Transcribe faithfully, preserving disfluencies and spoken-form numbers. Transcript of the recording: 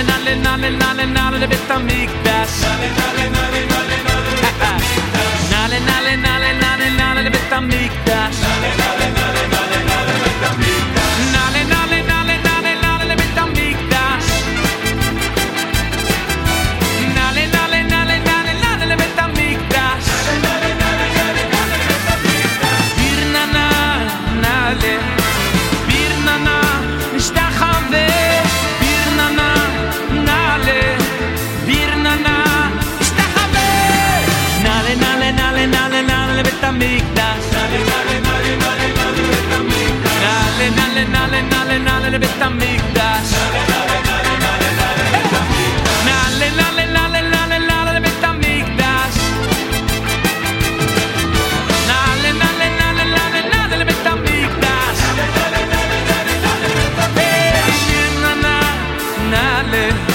נעלה נעלה נעלה נעלה נעלה לבית המקדש נעלה נעלה נעלה נעלה נעלה לבית המקדש נעלה נעלה נעלה נעלה נעלה לבית המקדש נעלה נעלה נעלה נעלה נעלה לבית המקדש בירננה נעלה בירננה נשתחווה בירננה נעלה בירננה נשתחווה נעלה נעלה נעלה נעלה נעלה לבית המקדש נעלה נעלה נעלה נעלה נעלה לבית המקדש נעלה נעלה נעלה נעלה נעלה לבית המקדש נעלה נעלה נעלה נעלה נעלה לבית המקדש נעלה